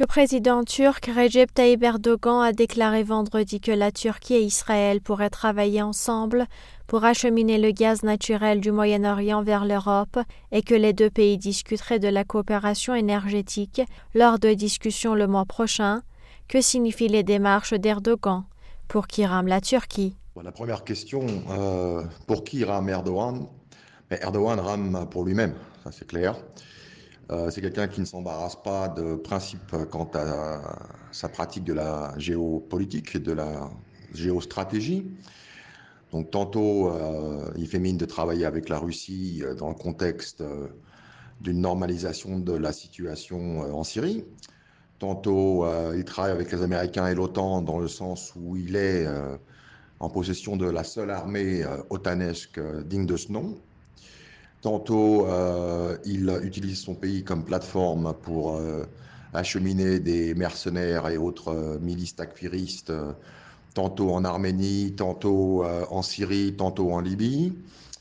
Le président turc Recep Tayyip Erdogan a déclaré vendredi que la Turquie et Israël pourraient travailler ensemble pour acheminer le gaz naturel du Moyen-Orient vers l'Europe et que les deux pays discuteraient de la coopération énergétique lors de discussions le mois prochain. Que signifient les démarches d'Erdogan? Pour qui rame la Turquie? La première question, pour qui rame Erdogan? Erdogan rame pour lui-même, ça c'est clair. C'est quelqu'un qui ne s'embarrasse pas de principe quant à sa pratique de la géopolitique et de la géostratégie. Donc tantôt, il fait mine de travailler avec la Russie dans le contexte d'une normalisation de la situation en Syrie. Tantôt, il travaille avec les Américains et l'OTAN dans le sens où il est en possession de la seule armée otanesque digne de ce nom. Tantôt, il utilise son pays comme plateforme pour acheminer des mercenaires et autres milices takfiristes, tantôt en Arménie, tantôt en Syrie, tantôt en Libye.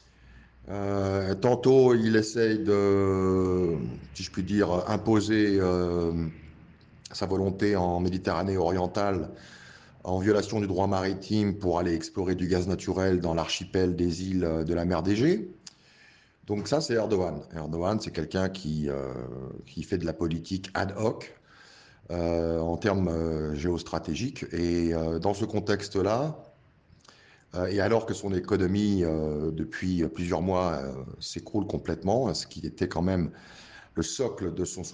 Tantôt, il essaye de, si je puis dire, imposer sa volonté en Méditerranée orientale en violation du droit maritime pour aller explorer du gaz naturel dans l'archipel des îles de la mer d'Égée. Donc ça, c'est Erdogan. Erdogan, c'est quelqu'un qui fait de la politique ad hoc en termes géostratégiques. Et dans ce contexte-là, et alors que son économie, depuis plusieurs mois, s'écroule complètement, ce qui était quand même le socle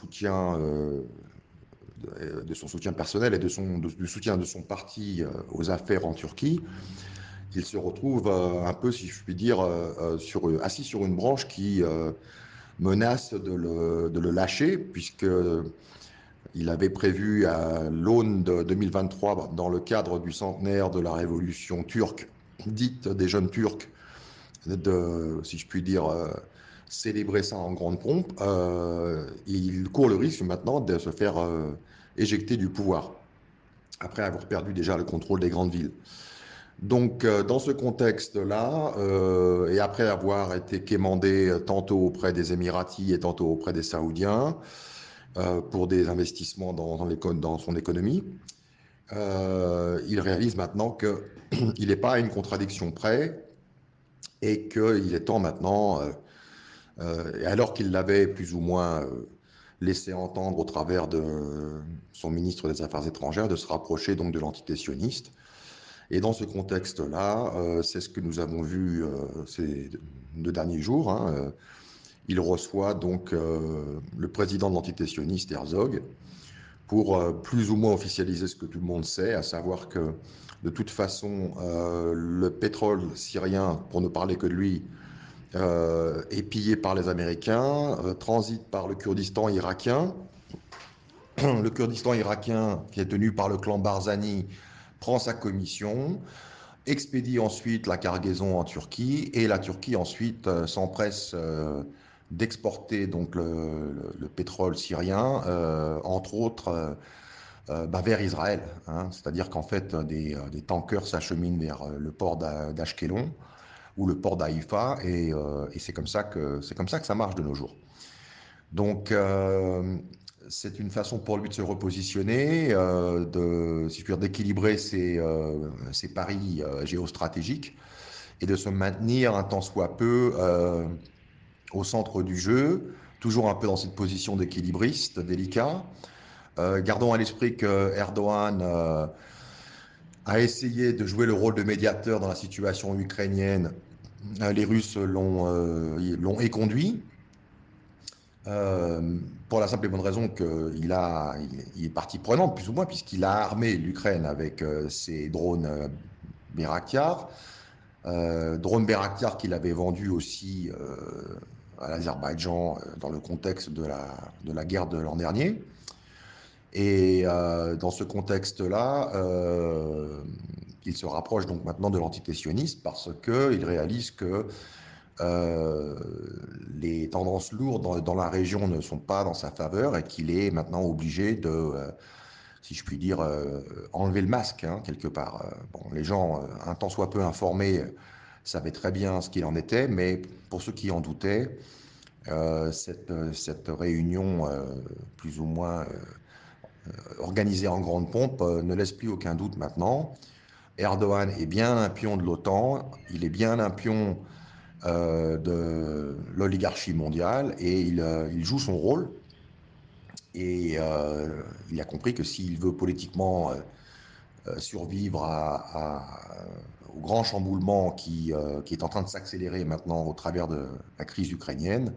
de son soutien personnel et du soutien de son parti aux affaires en Turquie, il se retrouve un peu, si je puis dire, assis sur une branche qui menace de le lâcher, puisqu'il avait prévu à l'aune de 2023, dans le cadre du centenaire de la révolution turque, dite des jeunes Turcs, de, si je puis dire, célébrer ça en grande pompe. Il court le risque maintenant de se faire éjecter du pouvoir, après avoir perdu déjà le contrôle des grandes villes. Donc, dans ce contexte-là, et après avoir été quémandé tantôt auprès des Émiratis et tantôt auprès des Saoudiens pour des investissements dans son économie, il réalise maintenant qu'il n'est pas à une contradiction près et qu'il est temps maintenant, et alors qu'il l'avait plus ou moins laissé entendre au travers de son ministre des Affaires étrangères, de se rapprocher donc de l'entité sioniste. Et dans ce contexte-là, c'est ce que nous avons vu ces 2 derniers jours. Hein, il reçoit donc le président de l'entité sioniste, Herzog, pour plus ou moins officialiser ce que tout le monde sait, à savoir que de toute façon, le pétrole syrien, pour ne parler que de lui, est pillé par les Américains, transite par le Kurdistan irakien. Le Kurdistan irakien, qui est tenu par le clan Barzani, prend sa commission, expédie ensuite la cargaison en Turquie, et la Turquie ensuite s'empresse d'exporter donc le pétrole syrien, entre autres vers Israël. Hein. C'est-à-dire qu'en fait, des tankers s'acheminent vers le port d'Ashkelon ou le port d'Haïfa, et c'est comme ça que ça marche de nos jours. Donc, c'est une façon pour lui de se repositionner, si je puis dire, d'équilibrer ses paris géostratégiques et de se maintenir un tant soit peu au centre du jeu, toujours un peu dans cette position d'équilibriste délicat. Gardons à l'esprit que Erdogan a essayé de jouer le rôle de médiateur dans la situation ukrainienne. Les Russes l'ont éconduit. Pour la simple et bonne raison qu'il est partie prenante, plus ou moins, puisqu'il a armé l'Ukraine avec ses drones Bayraktar. Drones Bayraktar qu'il avait vendus aussi à l'Azerbaïdjan dans le contexte de la guerre de l'an dernier. Et dans ce contexte-là, il se rapproche donc maintenant de l'entité sioniste parce qu'il réalise que les tendances lourdes dans la région ne sont pas dans sa faveur et qu'il est maintenant obligé de, si je puis dire, enlever le masque, hein, quelque part. Bon, les gens, un tant soit peu informés, savaient très bien ce qu'il en était, mais pour ceux qui en doutaient, cette réunion plus ou moins organisé en grande pompe ne laisse plus aucun doute maintenant. Erdogan est bien un pion de l'OTAN, il est bien un pion de l'oligarchie mondiale et il joue son rôle. Et il a compris que s'il veut politiquement survivre au grand chamboulement qui est en train de s'accélérer maintenant au travers de la crise ukrainienne,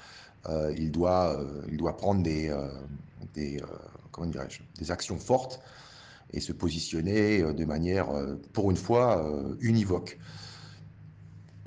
il doit prendre des, comment dirais-je, des actions fortes et se positionner de manière, pour une fois, univoque.